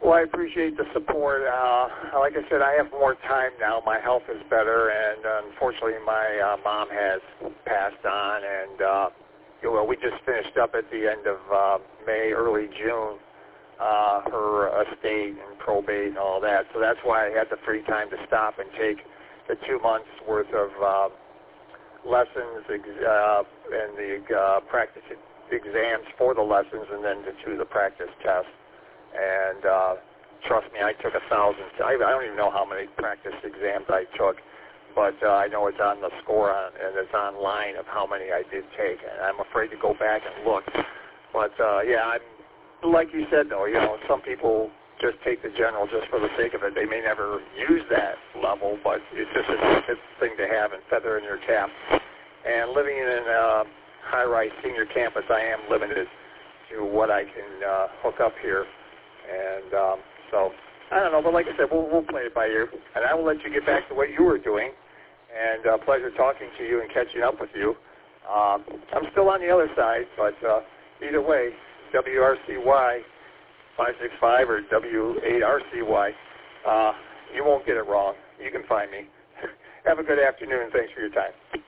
Well, I appreciate the support. Like I said, I have more time now. My health is better, and unfortunately, my mom has passed on. And well, we just finished up at the end of May, early June, her estate and probate and all that. So that's why I had the free time to stop and take the 2 months worth of lessons and the practice exams for the lessons, and then to do the practice test. And trust me, I took 1,000. I don't even know how many practice exams I took, but I know it's on the score and it's online of how many I did take. And I'm afraid to go back and look. But yeah, I'm like you said though. You know, some people just take the general just for the sake of it. They may never use that level, but it's just a good thing to have and feather in your cap. And living in a high-rise senior campus, I am limited to what I can hook up here. And so, I don't know, but like I said, we'll play it by ear. And I will let you get back to what you were doing. And pleasure talking to you and catching up with you. I'm still on the other side, but either way, WRCY 565 or W8RCY, you won't get it wrong. You can find me. Have a good afternoon, and thanks for your time.